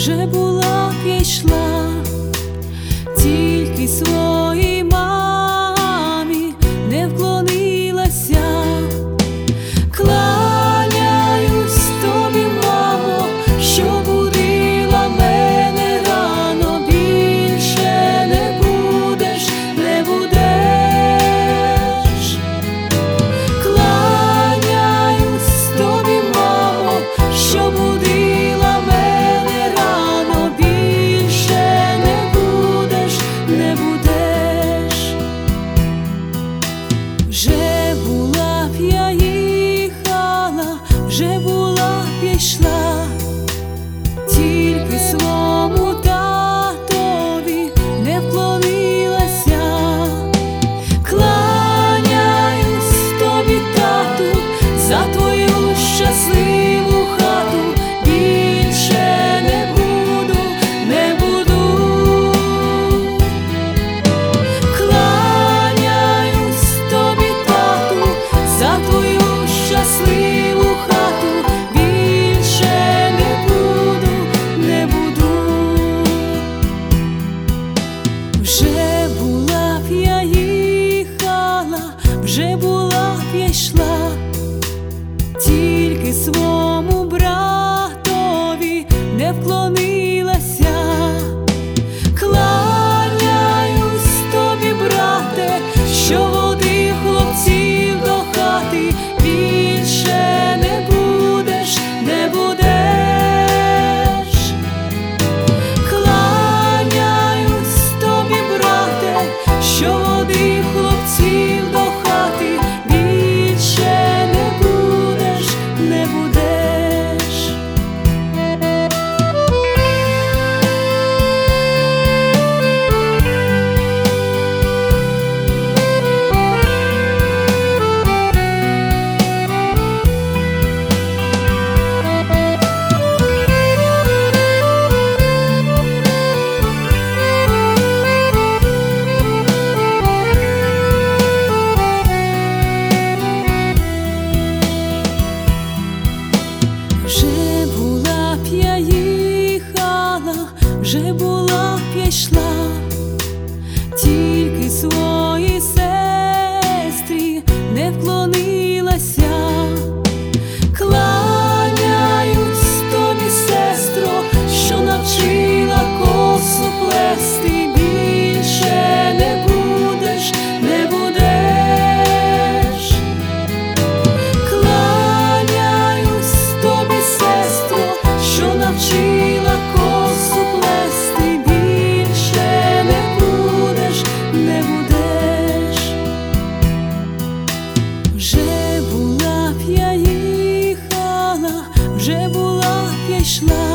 вже була б я йшла, тільки своїй мамі не вклонилася. Кланяюсь тобі, мамо, що будила мене рано, більше не будеш, не будеш. Кланяюсь тобі, мамо, що будила мене рано, більше не будеш, не будеш. Вже була б я їхала, вже була б я йшла, тільки своєму татові не вклонилася. Кланяюсь тобі, тату, за твою щасливу хату, більше не буду, не буду. Кланяюсь тобі, тату, за твою щасливу хату, більше не буду, не буду. Вже була б я їхала, вже була б я йшла, тільки своєму братові не вклонилася. Кланяюсь тобі, брате, що водив хлопців до хати, більше не будеш, не будеш. Кланяюсь тобі, брате, що водив хлопців до хати, більше не будеш, не будеш. Вже була б я їхала, вже була б я йшла, тільки своїй сестрі не вклонилася. Кланяюсь тобі, сестро, що навчила косу плести, більше не будеш, не будеш. Кланяюсь тобі, сестро, що навчила косу плести, більше не будеш, не будеш. Вже була б я їхала, вже була б я йшла,